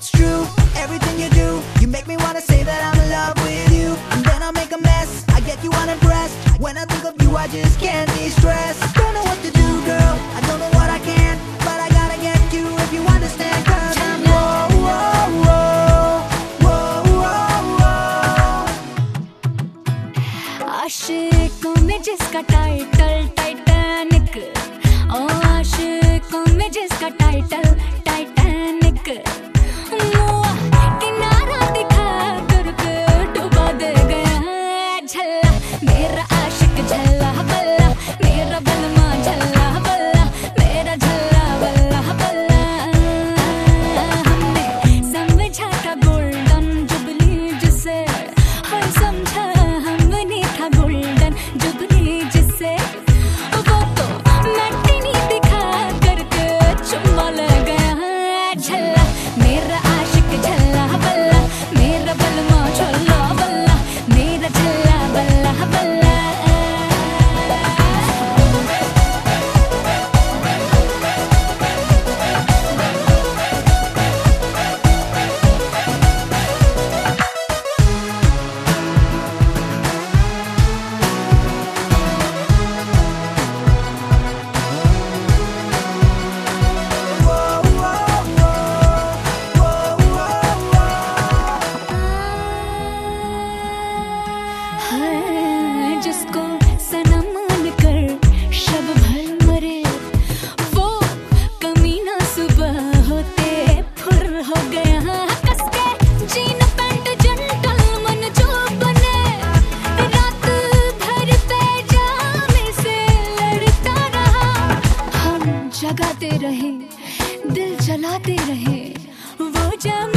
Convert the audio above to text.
it's true, everything you do. You make me wanna say that I'm in love with you, and then I make a mess, I get you unimpressed. When I think of you, I just can't de-stress. Don't know what to do, girl, I don't know what I can, but I gotta get you if you understand. Cause I'm whoa, whoa, whoa, whoa, whoa. आशिकों में जिसका title Titanic, ओ आशिकों में जिसका title Titanic, किनारा दिखा करके डुबा दे गया झल्ला मेरा आशिक झल्ला बल्ला, मेरा बलमा झल्ला बल्ला, मेरा झल्ला बल्ला बल्ला। हमने समझा था गोल्डन जुबली जिसे, हर समझा हमने था गोल्डन जुबली जिसे, वो तो मैटिनी दिखा करके चुम्मा ले गया झल्ला मेरा आशिक झल्ला बल्ला, मेरा बलमा झल्ला बल्ला, मेरा झल्ला बल्ला बल्ला। जिसको सनम मानकर शब भर मरे, वो कमीना सुबह होते फुर हो गया कसके। जीन पैंट जेंटलमैन जो बने, रात भर पैजामे से लड़ता रहा। हम जगाते रहे, दिल जलाते रहे, वो जम